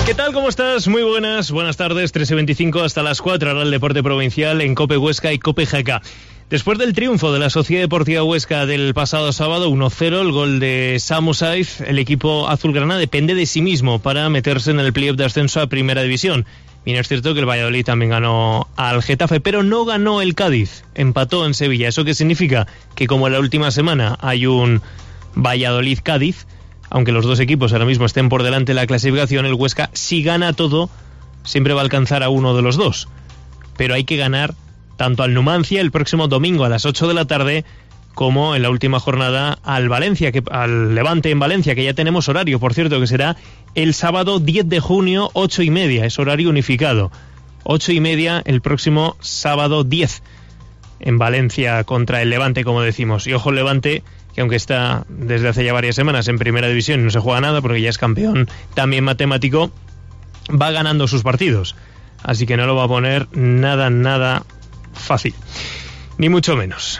¿Qué tal? ¿Cómo estás? Muy buenas tardes, 13:25 hasta las 4, ahora el deporte provincial en COPE Huesca y COPE Jaca. Después del triunfo de la Sociedad Deportiva Huesca del pasado sábado, 1-0, el gol de Samu Saiz, el equipo azulgrana depende de sí mismo para meterse en el playoff de ascenso a Primera División. Bien, es cierto que el Valladolid también ganó al Getafe, pero no ganó el Cádiz, empató en Sevilla. ¿Eso qué significa? Que como en la última semana hay un Valladolid-Cádiz, aunque los dos equipos ahora mismo estén por delante de la clasificación, el Huesca, si gana todo, siempre va a alcanzar a uno de los dos. Pero hay que ganar tanto al Numancia el próximo domingo a las 8 de la tarde, como en la última jornada al Levante en Valencia, que ya tenemos horario, por cierto, que será el sábado 10 de junio, 8:30, es horario unificado. 8:30 el próximo sábado 10, en Valencia contra el Levante, como decimos. Y ojo el Levante, que aunque está desde hace ya varias semanas en Primera División y no se juega nada porque ya es campeón también matemático, va ganando sus partidos. Así que no lo va a poner nada fácil, ni mucho menos.